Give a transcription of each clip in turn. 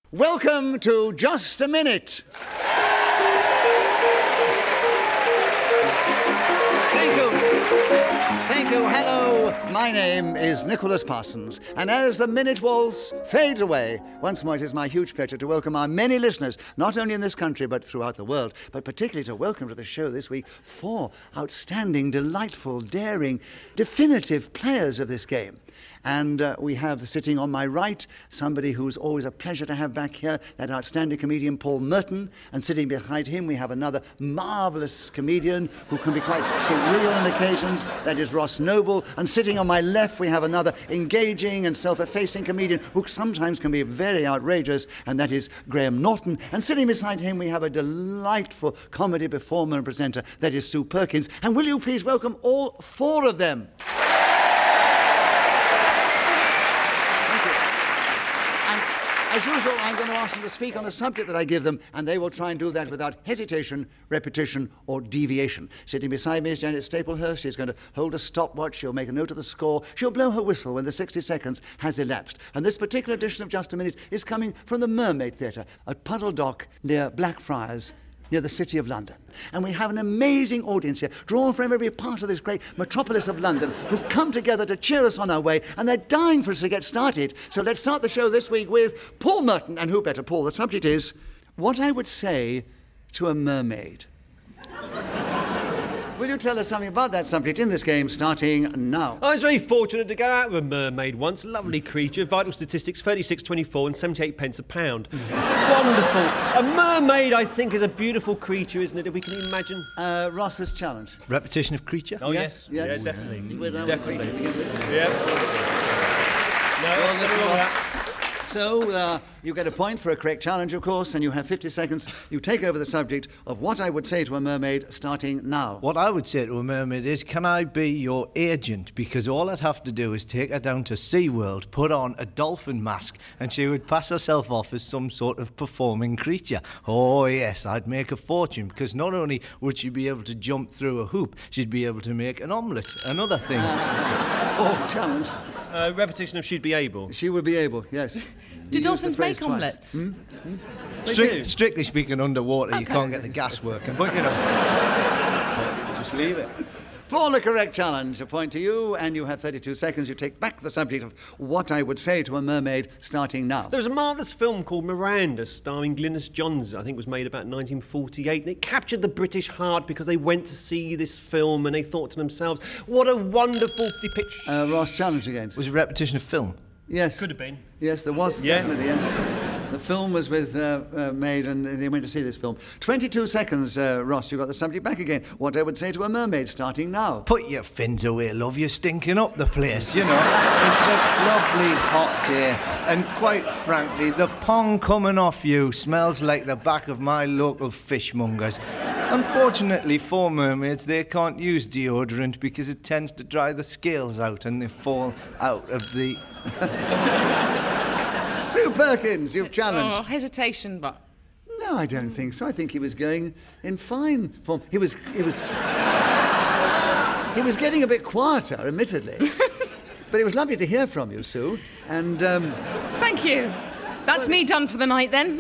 Welcome to Just a Minute. Thank you. Hello. My name is Nicholas Parsons, and as the Minute Waltz fades away, once more it is my huge pleasure to welcome our many listeners, not only in this country but throughout the world, but particularly to welcome to the show this week 4 outstanding, delightful, daring, definitive players of this game. And we have sitting on my right somebody who's always a pleasure to have back here, that outstanding comedian Paul Merton. And sitting behind him we have another marvellous comedian who can be quite surreal on occasions, that is Ross Noble. And sitting on my left we have another engaging and self-effacing comedian who sometimes can be very outrageous, and that is Graham Norton. And sitting beside him we have a delightful comedy performer and presenter, that is Sue Perkins. And will you please welcome all 4 of them? As usual, I'm going to ask them to speak on a subject that I give them, and they will try and do that without hesitation, repetition, or deviation. Sitting beside me is Janet Staplehurst. She's going to hold a stopwatch. She'll make a note of the score. She'll blow her whistle when the 60 seconds has elapsed. And this particular edition of Just a Minute is coming from the Mermaid Theatre at Puddle Dock near Blackfriars, near the City of London. And we have an amazing audience here, drawn from every part of this great metropolis of London, who've come together to cheer us on our way, and they're dying for us to get started. So let's start the show this week with Paul Merton. And who better, Paul? The subject is what I would say to a mermaid. Will you tell us something about that subject in this game, starting now? I was very fortunate to go out with a mermaid once. Lovely creature, vital statistics, 36.24 and 78 pence a pound. Wonderful. A mermaid, I think, is a beautiful creature, isn't it, if we can imagine? Ross's challenge. Repetition of creature? Oh, yes. Yes. Yeah, definitely. We're done Definitely. with creature. Yeah. No, nothing wrong with that. So, you get a point for a correct challenge, of course, and you have 50 seconds. You take over the subject of what I would say to a mermaid, starting now. What I would say to a mermaid is, can I be your agent? Because all I'd have to do is take her down to SeaWorld, put on a dolphin mask, and she would pass herself off as some sort of performing creature. Oh, yes, I'd make a fortune, because not only would she be able to jump through a hoop, she'd be able to make an omelette and other things. Challenge. Repetition of she'd be able. She would be able, yes. Do dolphins make omelettes? Strictly speaking, underwater, you can't get the gas working, but, you know, just leave it. For the correct challenge, a point to you, and you have 32 seconds. You take back the subject of what I would say to a mermaid, starting now. There was a marvellous film called Miranda, starring Glynis Johns. I think it was made about 1948, and it captured the British heart because they went to see this film and they thought to themselves, what a wonderful depiction. Ross, challenge again. Was it a repetition of film? Yes. Could have been. Yes, there was, definitely, yes. The film was with Maid, and they went to see this film. 22 seconds, Ross, you got the subject back again. What I would say to a mermaid, starting now. Put your fins away, love. You're stinking up the place, you know. It's a lovely hot day, and quite frankly, the pong coming off you smells like the back of my local fishmongers. Unfortunately for mermaids, they can't use deodorant because it tends to dry the scales out and they fall out of the... Sue Perkins, you've challenged. Oh, hesitation, but... No, I don't think so. I think he was going in fine form. He was getting a bit quieter, admittedly. But it was lovely to hear from you, Sue. And Thank you. That's me done for the night, then.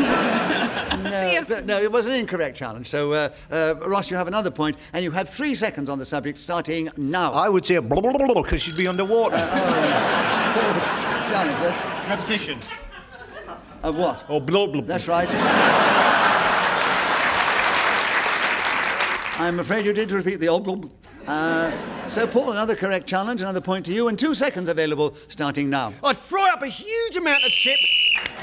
no, it was an incorrect challenge. So, Ross, you have another point, and you have 3 seconds on the subject, starting now. I would say blah, blah, blah, blah, because she'd be underwater. Challenge, yes. Repetition. Of what? Or blah, blah, blah. That's right. I'm afraid you did repeat the old blah. So, Paul, another correct challenge, another point to you, and 2 seconds available, starting now. I'd fry up a huge amount of chips.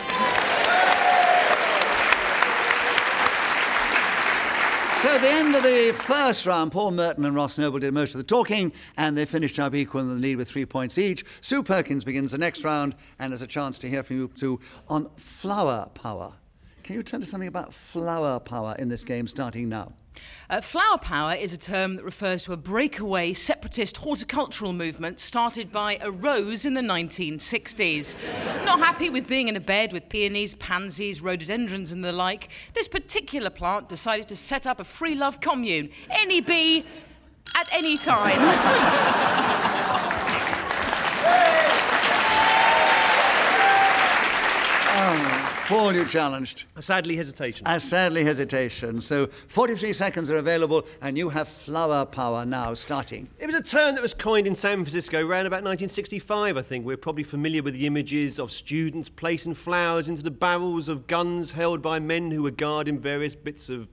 So at the end of the first round, Paul Merton and Ross Noble did most of the talking, and they finished up equal in the lead with 3 points each. Sue Perkins begins the next round, and there's a chance to hear from you, Sue, on flower power. Can you tell us something about flower power in this game, starting now? Flower power is a term that refers to a breakaway separatist horticultural movement started by a rose in the 1960s. Not happy with being in a bed with peonies, pansies, rhododendrons and the like, this particular plant decided to set up a free love commune. Any bee, at any time. Paul, you challenged. Sadly, hesitation. Sadly, hesitation. So 43 seconds are available, and you have flower power now starting. It was a term that was coined in San Francisco around about 1965, I think. We're probably familiar with the images of students placing flowers into the barrels of guns held by men who were guarding various bits of...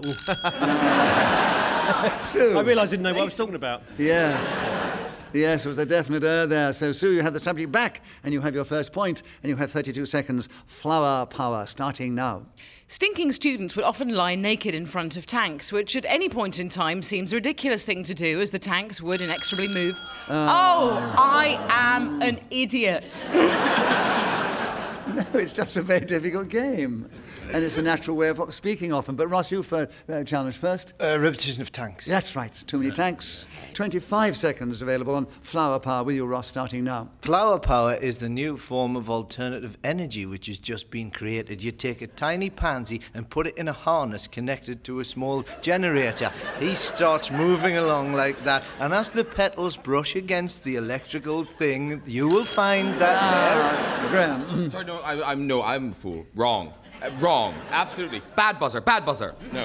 Sue. I realised I didn't know what I was talking about. Yes, it was a definite there. So, Sue, you have the subject back, and you have your first point, and you have 32 seconds. Flower power, starting now. Stinking students would often lie naked in front of tanks, which at any point in time seems a ridiculous thing to do, as the tanks would inexorably move. I am an idiot. No, it's just a very difficult game. And it's a natural way of speaking often. But Ross, you've challenged first. Repetition of tanks. That's right. Too many tanks. 25 seconds available on flower power with you, Ross, starting now. Flower power is the new form of alternative energy which has just been created. You take a tiny pansy and put it in a harness connected to a small generator. He starts moving along like that, and as the petals brush against the electrical thing, you will find that... Graham. Sorry, no, I'm a fool. Wrong. Wrong. Absolutely. Bad buzzer. No.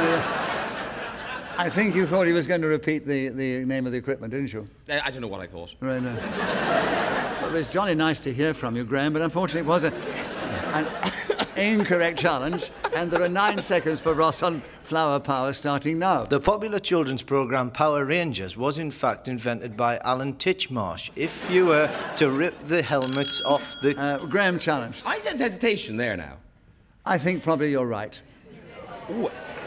I think you thought he was going to repeat the name of the equipment, didn't you? I don't know what I thought. Right, no. Well, it was jolly nice to hear from you, Graham, but unfortunately it was an incorrect challenge, and there are 9 seconds for Ross on flower power starting now. The popular children's programme Power Rangers was in fact invented by Alan Titchmarsh. If you were to rip the helmets off the... Graham challenged. I sense hesitation there now. I think probably you're right. Ooh.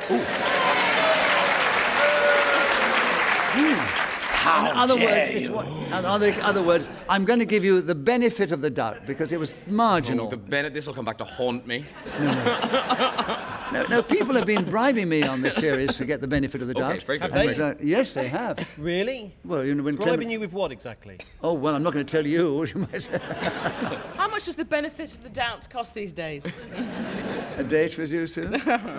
In other words, I'm going to give you the benefit of the doubt because it was marginal. This will come back to haunt me. No, people have been bribing me on this series to get the benefit of the doubt. Very good. Have they? Yes, they have. Really? Well, when Bribing you with what exactly? Oh, well, I'm not going to tell you. How much does the benefit of the doubt cost these days? A date with you soon?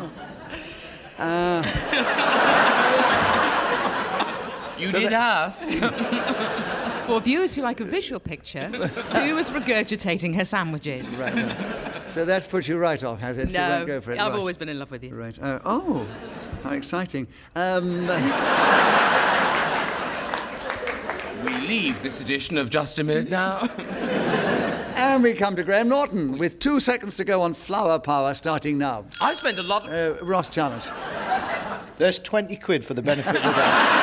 You did ask. For viewers who like a visual picture, Sue was regurgitating her sandwiches. Right. So that's put you right off, has it? So you won't go for it. I've Right. always been in love with you. Right. How exciting. We leave this edition of Just a Minute Now. And we come to Graham Norton with 2 seconds to go on flower power starting now. I spent a lot of... Ross challenge. There's 20 quid for the benefit of that.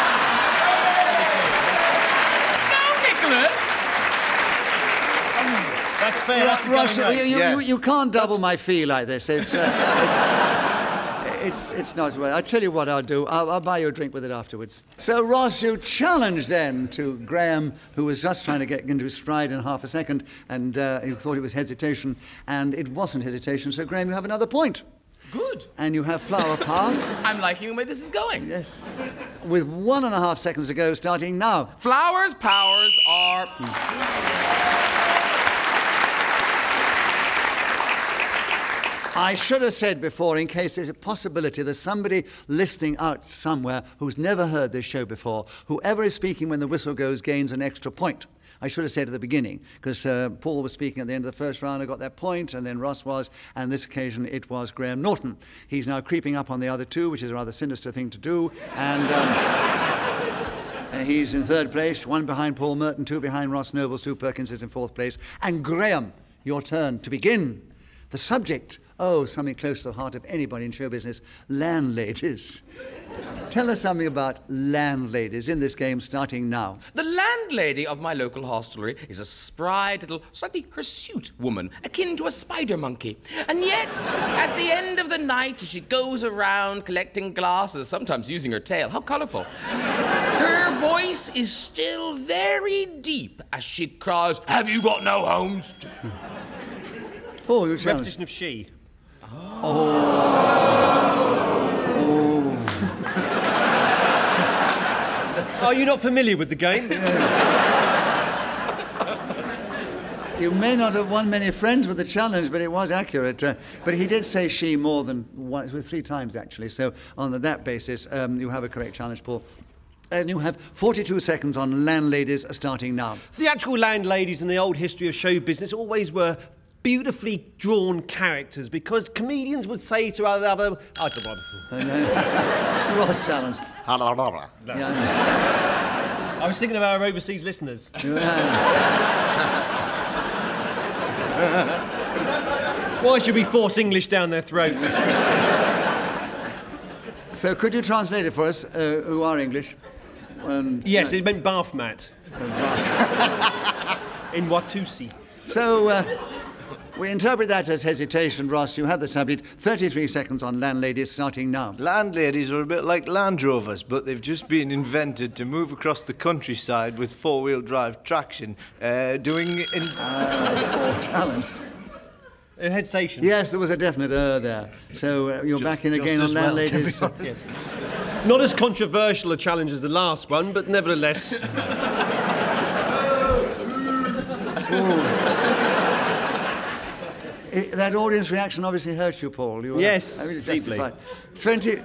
That's fair. Ross, you can't double my fee like this. It's not well. I tell you what I'll do. I'll buy you a drink with it afterwards. So, Ross, you challenged then to Graham, who was just trying to get into his stride in half a second, and he thought it was hesitation, and it wasn't hesitation. So, Graham, you have another point. Good. And you have flower power. I'm liking the way this is going. Yes. With 1.5 seconds to go, starting now. Flowers, powers are... I should have said before, in case there's a possibility there's somebody listening out somewhere who's never heard this show before, whoever is speaking when the whistle goes gains an extra point. I should have said at the beginning, because Paul was speaking at the end of the first round, I got that point, and then Ross was, and this occasion it was Graham Norton. He's now creeping up on the other two, which is a rather sinister thing to do, and he's in third place, 1 behind Paul Merton, 2 behind Ross Noble, Sue Perkins is in 4th place, and Graham, your turn to begin. The subject, something close to the heart of anybody in show business, landladies. Tell us something about landladies in this game starting now. The landlady of my local hostelry is a spry little, slightly hirsute woman, akin to a spider monkey. And yet, at the end of the night, she goes around collecting glasses, sometimes using her tail. How colourful. Her voice is still very deep as she cries, "Have you got no homes?" Oh, you challenge. Repetition of she. Are you not familiar with the game? You may not have won many friends with the challenge, but it was accurate. But he did say she more than once, 3 times actually. So on that basis, you have a correct challenge, Paul. And you have 42 seconds on landladies starting now. Theatrical landladies in the old history of show business always were beautifully drawn characters, because comedians would say to other... Ross challenge. I was thinking of our overseas listeners. Why should we force English down their throats? So could you translate it for us, who are English? Yes, it meant bath mat. In Watusi. So we interpret that as hesitation. Ross, you have the subject. 33 seconds on landladies, starting now. Landladies are a bit like Land Rovers, but they've just been invented to move across the countryside with four-wheel drive traction, Challenged. Hesitation. Yes, there was a definite there. So you're back in again on landladies. Yes. Not as controversial a challenge as the last one, but nevertheless... That audience reaction obviously hurt you, Paul. You were, yes, deeply. Deeply.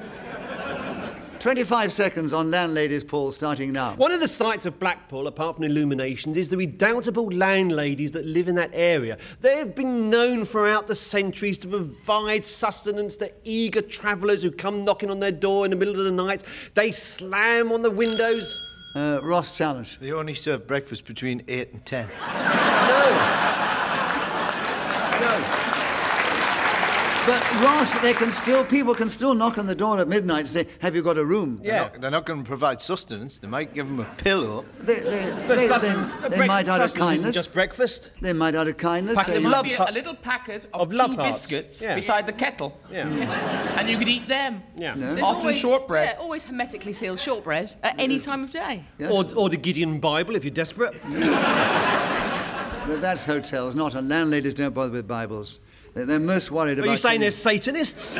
25 seconds on landladies, Paul, starting now. One of the sights of Blackpool, apart from illuminations, is the redoubtable landladies that live in that area. They have been known throughout the centuries to provide sustenance to eager travellers who come knocking on their door in the middle of the night. They slam on the windows. Ross challenge. They only serve breakfast between 8 and 10. No. But Ross, people can still knock on the door at midnight and say, "Have you got a room?" Yeah. They're not going to provide sustenance. They might give them a pillow. They might out of kindness. Isn't just breakfast. They might out of kindness. Packet say, of There might be a little packet of love two hearts. biscuits Yeah. beside the kettle. Yeah. And you could eat them. Yeah. No. There's Often always, shortbread. Yeah, always hermetically sealed shortbread at any time of day. Yes. Or the Gideon Bible if you're desperate. But that's hotels, not on landladies. Don't bother with Bibles. They're most worried about. Are you saying they're Satanists?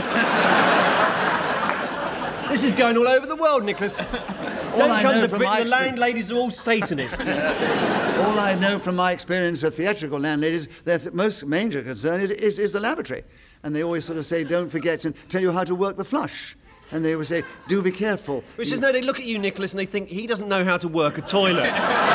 This is going all over the world, Nicholas. Don't I come know to from Britain, my the landladies are all Satanists. All I know from my experience of theatrical landladies, their most major concern is the lavatory. And they always sort of say, don't forget to tell you how to work the flush. And they always say, do be careful. Which is, no, they look at you, Nicholas, and they think he doesn't know how to work a toilet.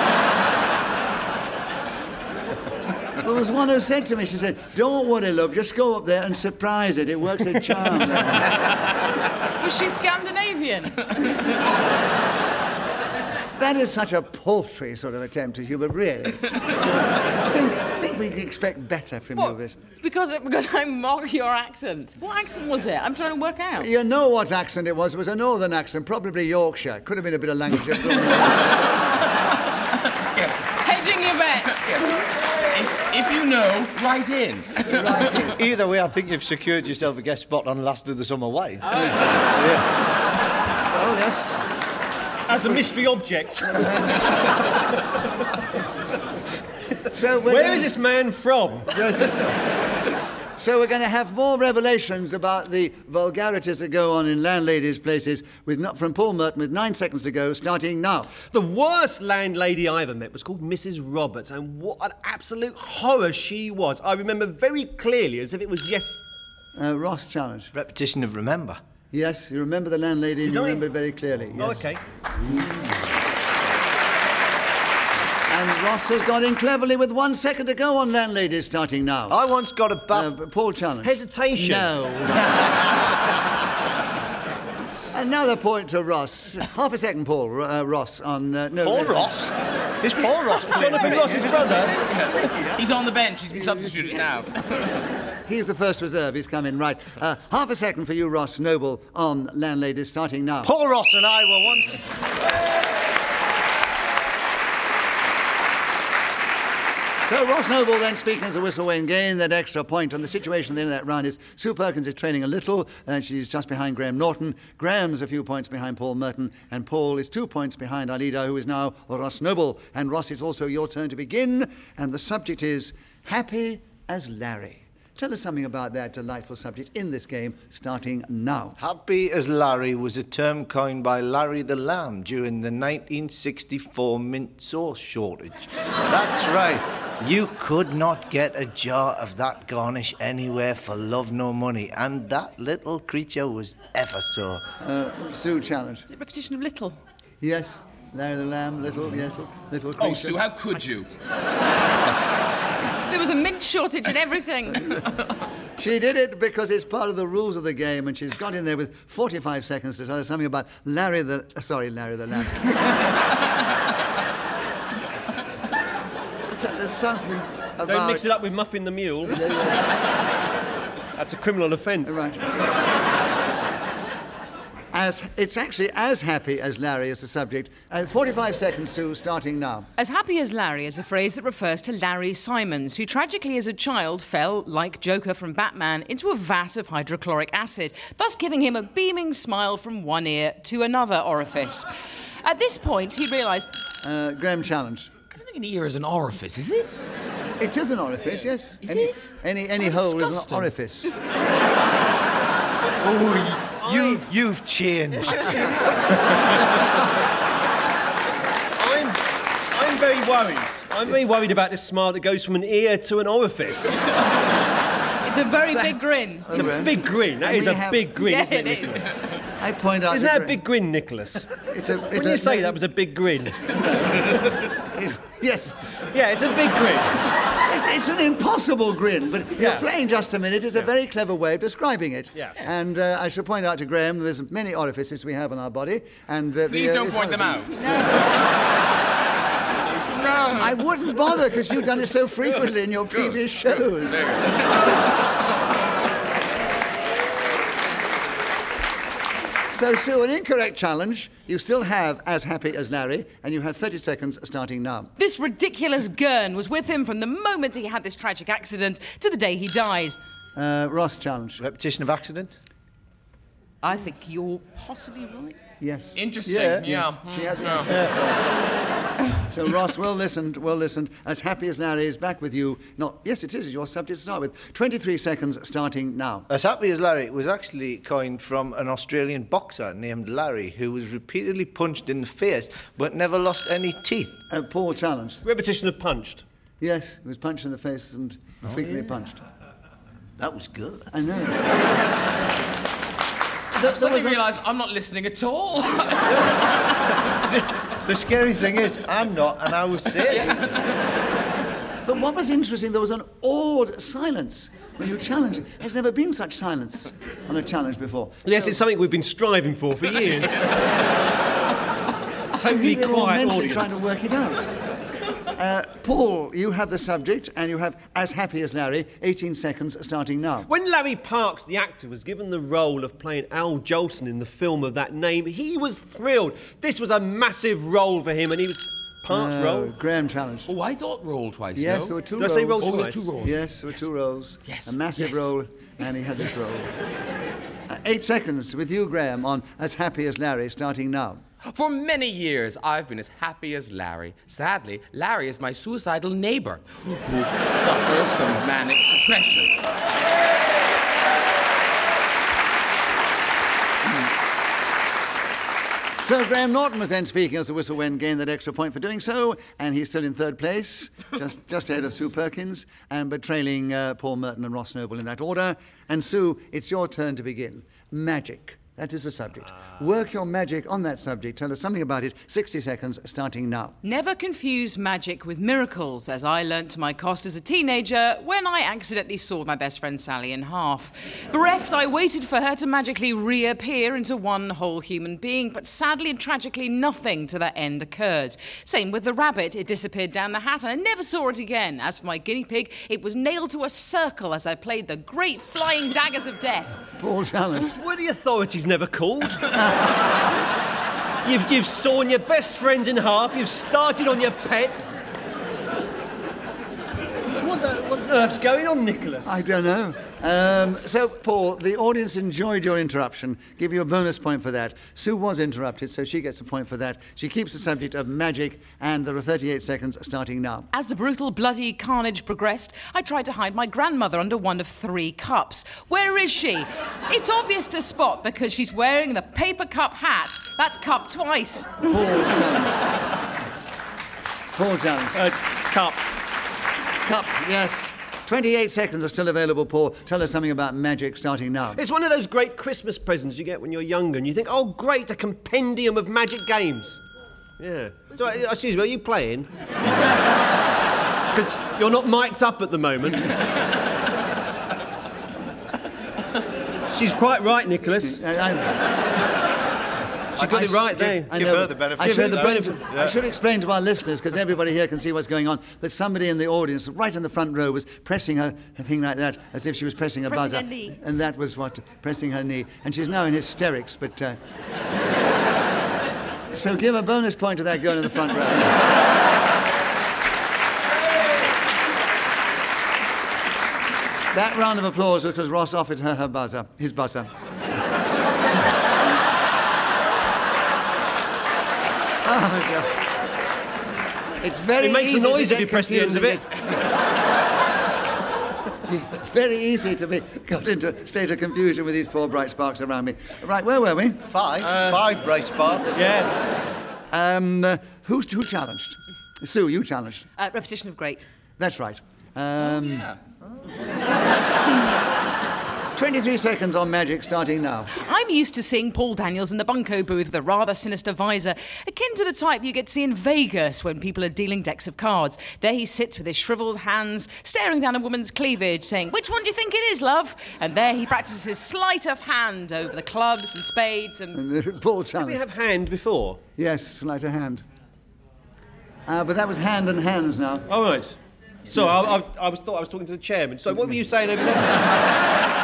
There was one who said to me, she said, don't worry, love, just go up there and surprise it. It works a charm. Was she Scandinavian? That is such a paltry sort of attempt at humour, really. So I think we can expect better from you. This. Because I mock your accent. What accent was it? I'm trying to work out. You know what accent it was. It was a northern accent, probably Yorkshire. Could have been a bit of Lancashire. Hedging your bet. If you know, write in. Right in. Either way, I think you've secured yourself a guest spot on Last of the Summer Wine. Oh, yes. As a mystery object. So Where is this man from? So we're going to have more revelations about the vulgarities that go on in landladies' places from Paul Merton with 9 seconds to go, starting now. The worst landlady I ever met was called Mrs. Roberts, and what an absolute horror she was. I remember very clearly, as if it was Ross challenge. Repetition of remember. Yes, you remember the landlady and you remember it very clearly. Yes. Oh, OK. And Ross has got in cleverly with 1 second to go on landladies, starting now. I once got a bath... Paul challenge. Hesitation. No. Another point to Ross. Half a second, Paul. Ross on... Paul Ross? Is Paul Ross? Jonathan Ross's brother. He's on the bench. He's been substituted now. He's the first reserve. He's come in. Right. Half a second for you, Ross Noble, on landladies, starting now. Paul Ross and I were once... So Ross Noble then speaking as a whistle when gain that extra point. And the situation at the end of that round is Sue Perkins is trailing a little, and she's just behind Graham Norton. Graham's a few points behind Paul Merton, and Paul is 2 points behind our leader, who is now Ross Noble. And Ross, it's also your turn to begin, and the subject is Happy as Larry. Tell us something about that delightful subject in this game, starting now. Happy as Larry was a term coined by Larry the Lamb during the 1964 mint sauce shortage. That's right. You could not get a jar of that garnish anywhere for love nor money, and that little creature was ever so. Sue challenge. Is it repetition of little? Yes, Larry the Lamb, little, yes, little creature. Oh, Sue, how could you? There was a mint shortage and everything. She did it because it's part of the rules of the game, and she's got in there with 45 seconds to tell us something about Larry the Lamb. There's something about... Don't mix it up with Muffin the Mule. That's a criminal offence. Right. It's actually as happy as Larry is the subject. 45 seconds, Sue, starting now. As happy as Larry is a phrase that refers to Larry Simons, who tragically as a child fell, like Joker from Batman, into a vat of hydrochloric acid, thus giving him a beaming smile from one ear to another orifice. At this point, he realised... Graham, challenge. I don't think an ear is an orifice, is it? It is an orifice, yes. Is it? Any hole disgusting. is an orifice. Oh, you've changed. I'm very worried. I'm very worried about this smile that goes from an ear to an orifice. It's a very big grin. It's a big grin. That is a big grin, Yeah, isn't it it? is. I point out... Isn't that a big grin, Nicholas? When you say that was a big grin. Yes. Yeah, it's a big grin. It's an impossible grin, but you're Yeah. playing just a minute. It's a very clever way of describing it. Yeah. And I should point out to Graham, there's many orifices we have in our body, and... Please don't point them out. No. I wouldn't bother, because you've done it so frequently in your previous shows. So, Sue, an incorrect challenge. You still have as happy as Larry, and you have 30 seconds starting now. This ridiculous gurn was with him from the moment he had this tragic accident to the day he died. Ross, challenge. Repetition of accident? I think you're possibly right. Yes. Interesting, Yes. She had the answer. So, Ross, well listened. As happy as Larry is back with you. Yes, it is your subject to start with. 23 seconds starting now. As happy as Larry was actually coined from an Australian boxer named Larry who was repeatedly punched in the face but never lost any teeth. Paul, challenged. Repetition of punched. Yes, he was punched in the face and frequently punched. That was good. I know. I suddenly realised I'm not listening at all. The scary thing is, I'm not, and I was saying. But what was interesting, there was an awed silence when you challenged. There's never been such silence on a challenge before. Yes, it's something we've been striving for years. Totally They're all quiet mentally audience. trying to work it out. Paul, you have the subject, and you have as happy as Larry. 18 seconds starting now. When Larry Parks, the actor, was given the role of playing Al Jolson in the film of that name, he was thrilled. This was a massive role for him, and he was Parks' role. Graham challenged. Oh, I thought roll twice, Yes, no? there were two Did I roles. say roll Oh, twice? two rolls. Yes, there were two roles. Yes, A massive yes. role, and he had this role. 8 seconds with you, Graham, on as happy as Larry, starting now. For many years, I've been as happy as Larry. Sadly, Larry is my suicidal neighbour who suffers from manic depression. So Graham Norton was then speaking as the whistle went, gained that extra point for doing so, and he's still in third place, just ahead of Sue Perkins, but trailing Paul Merton and Ross Noble in that order. And Sue, it's your turn to begin. Magic. That is the subject. Work your magic on that subject. Tell us something about it. 60 seconds, starting now. Never confuse magic with miracles, as I learnt to my cost as a teenager when I accidentally sawed my best friend Sally in half. Bereft, I waited for her to magically reappear into one whole human being, but sadly and tragically nothing to that end occurred. Same with the rabbit. It disappeared down the hat and I never saw it again. As for my guinea pig, it was nailed to a circle as I played the great flying daggers of death. Paul challenge. Were the authorities never called? You've sawn your best friend in half, you've started on your pets. What on earth's going on, Nicholas? I don't know. So, Paul, the audience enjoyed your interruption. Give you a bonus point for that. Sue was interrupted, so she gets a point for that. She keeps the subject of magic, and there are 38 seconds starting now. As the brutal, bloody carnage progressed, I tried to hide my grandmother under one of 3 cups. Where is she? It's obvious to spot because she's wearing the paper cup hat. That's cup twice. Paul challenge. Paul challenge. Cup. Cup, yes. 28 seconds are still available, Paul. Tell us something about magic starting now. It's one of those great Christmas presents you get when you're younger and you think, oh, great, a compendium of magic games. Yeah. So, excuse me, are you playing? Because you're not mic'd up at the moment. She's quite right, Nicholas. She got it right there. Give her the benefit. I should explain to our listeners, because everybody here can see what's going on, that somebody in the audience, right in the front row, was pressing her thing like that, as if she was pressing a buzzer. Her knee. And that was what, pressing her knee. And she's now in hysterics, but... So give a bonus point to that girl in the front row. That round of applause, which was Ross offered her his buzzer. Oh, God. It's very easy. It makes a noise if you press the end of it. It's very easy to be got into a state of confusion with these 4 bright sparks around me. Right, where were we? 5. 5 bright sparks. Yeah. Who challenged? Sue, you challenged. Repetition of great. That's right. Yeah. 23 seconds on magic starting now. I'm used to seeing Paul Daniels in the bunco booth with a rather sinister visor, akin to the type you get to see in Vegas when people are dealing decks of cards. There he sits with his shriveled hands, staring down a woman's cleavage, saying, "Which one do you think it is, love?" And there he practices his sleight of hand over the clubs and spades and... Paul Did we challenged. have hand before? Yes, sleight of hand. But that was hand and hands now. Oh, right. So I thought I was talking to the chairman. So what were you saying over there?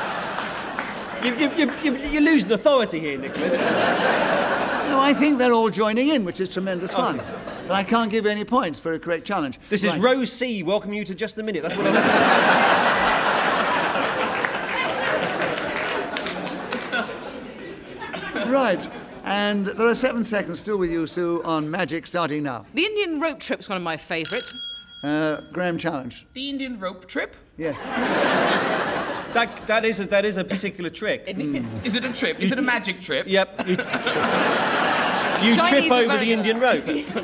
You're losing authority here, Nicholas. No, I think they're all joining in, which is tremendous fun. But I can't give you any points for a correct challenge. This is Right. Rose C. Welcome you to Just a Minute. That's what I'm... Right. And there are 7 seconds still with you, Sue, on magic starting now. The Indian rope trip's one of my favourites. Graham challenge. The Indian rope trip? Yes. That is a particular trick. Is it a trip? Is it a magic trip? Yep. You Chinese trip over America. the Indian rope.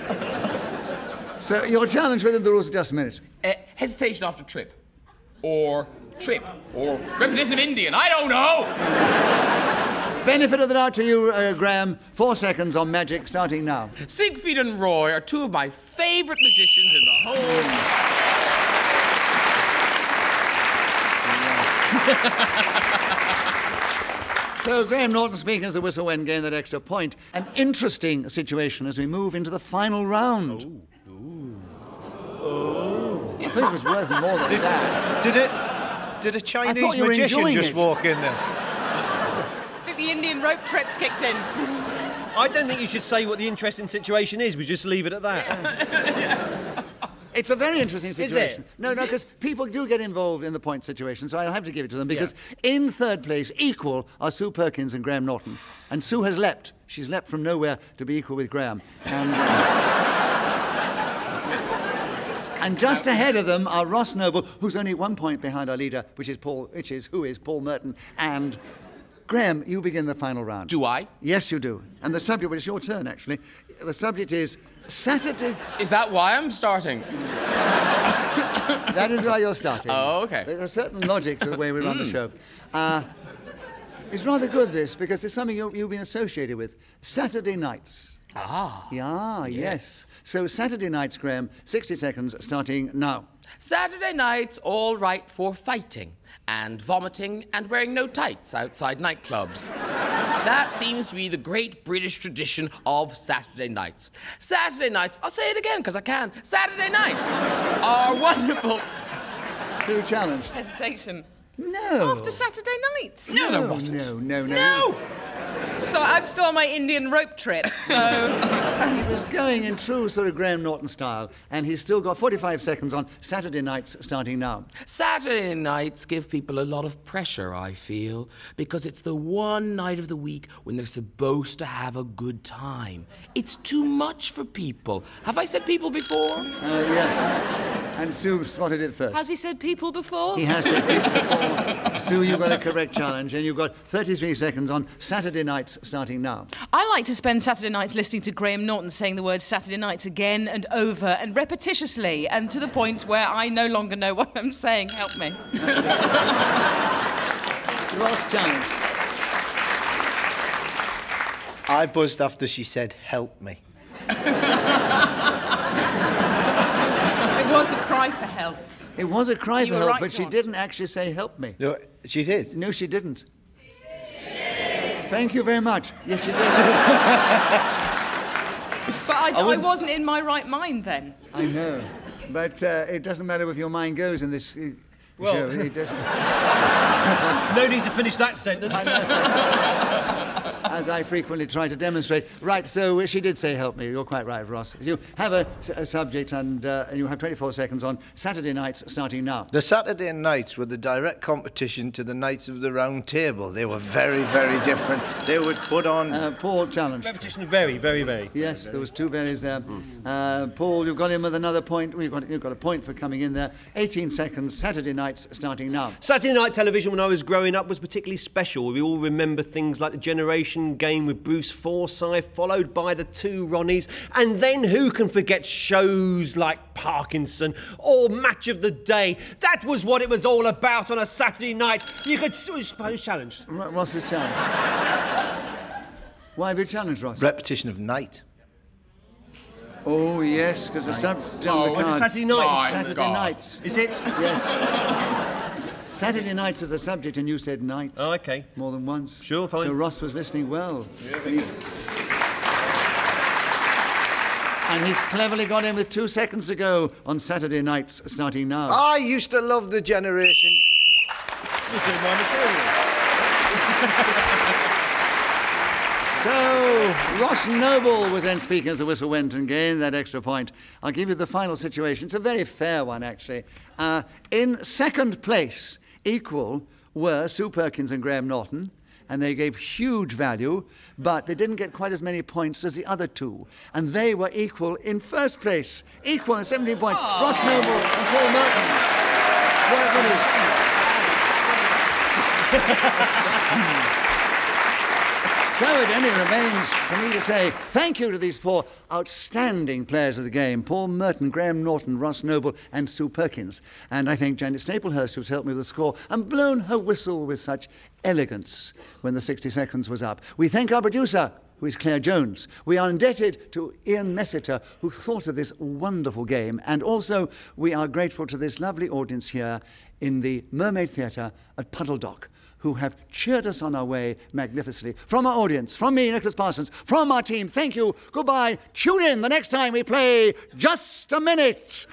So your challenge within the rules of just a minute. Hesitation after trip. Or trip. Or repetition of Indian. I don't know! Benefit of the doubt to you, Graham. 4 seconds on magic starting now. Siegfried and Roy are 2 of my favourite magicians in the whole... So Graham Norton speaking as the whistle when gain that extra point. An interesting situation as we move into the final round. I think it was worth more than that. Did a Chinese thought you were magician enjoying just it. walk in there? I think the Indian rope trip's kicked in. I don't think you should say what the interesting situation is. We just leave it at that. It's a very interesting situation. it? No, because people do get involved in the point situation, so I'll have to give it to them because in third place, equal, are Sue Perkins and Graham Norton. And Sue has leapt. She's leapt from nowhere to be equal with Graham. And just ahead of them are Ross Noble, who's only 1 point behind our leader, who is Paul Merton. And Graham, you begin the final round. Do I? Yes, you do. And the subject, well, it's your turn, actually. The subject is Saturday. Is that why I'm starting? That is why you're starting. Oh, okay. There's a certain logic to the way we run the show. It's rather good, this, because it's something you've been associated with. Saturday nights. Ah. Yeah, yes. So Saturday nights, Graham, 60 seconds starting now. Saturday nights, all right for fighting and vomiting and wearing no tights outside nightclubs. That seems to be the great British tradition of Saturday nights. Saturday nights, I'll say it again because I can. Saturday nights are wonderful. Sue challenge. Hesitation. No. After Saturday nights. No, there wasn't. No. No! So I'm still on my Indian rope trip, so... He was going in true sort of Graham Norton style, and he's still got 45 seconds on Saturday nights starting now. Saturday nights give people a lot of pressure, I feel, because it's the one night of the week when they're supposed to have a good time. It's too much for people. Have I said people before? Yes. And Sue spotted it first. Has he said people before? He has said people before. Sue, you've got a correct challenge, and you've got 33 seconds on Saturday nights starting now. I like to spend Saturday nights listening to Graham Norton saying the word Saturday nights again and over and repetitiously, and to the point where I no longer know what I'm saying. Help me. Ross challenge. I buzzed after she said, "Help me." It was a cry help. It was a cry You for were help, right but to she answer. didn't actually say help me. No, she did. No, she didn't. Thank you very much. Yes, she did. But I wasn't in my right mind then. I know. But it doesn't matter if your mind goes in this show. It doesn't. No need to finish that sentence. As I frequently try to demonstrate. Right, so she did say help me. You're quite right, Ross. You have a subject and you have 24 seconds on Saturday nights starting now. The Saturday nights were the direct competition to the Knights of the Round Table. They were very, very different. They would put on... Paul challenged. Repetition of very, very, very. Yes, there was two varies there. Paul, you've got him with another point. You've got a point for coming in there. 18 seconds, Saturday nights starting now. Saturday night television when I was growing up was particularly special. We all remember things like the Generation Game with Bruce Forsyth, followed by the Two Ronnies, and then who can forget shows like Parkinson or Match of the Day? That was what it was all about on a Saturday night. You could... Who's challenged? Ross is challenged. Why have you challenged, Ross? Repetition of night. Oh, yes, because the subject on the Was it card... Saturday night? Saturday nights. Is it? Yes. Saturday nights is a subject, and you said night. Oh, okay. More than once. Sure, fine. So Ross was listening well. And he's cleverly got in with 2 seconds to go on Saturday nights starting now. I used to love the Generation... You're doing my material. So, Ross Noble was then speaking as the whistle went and gained that extra point. I'll give you the final situation. It's a very fair one, actually. In second place, equal, were Sue Perkins and Graham Norton, and they gave huge value, but they didn't get quite as many points as the other two. And they were equal in first place, equal at 17 points. Ross Noble and Paul Merton were winners. So it only remains for me to say thank you to these 4 outstanding players of the game, Paul Merton, Graham Norton, Ross Noble and Sue Perkins. And I thank Janet Staplehurst, who's helped me with the score and blown her whistle with such elegance when the 60 seconds was up. We thank our producer, who is Claire Jones. We are indebted to Ian Messiter, who thought of this wonderful game. And also, we are grateful to this lovely audience here in the Mermaid Theatre at Puddle Dock, who have cheered us on our way magnificently. From our audience, from me, Nicholas Parsons, from our team, thank you, goodbye. Tune in the next time we play Just a Minute.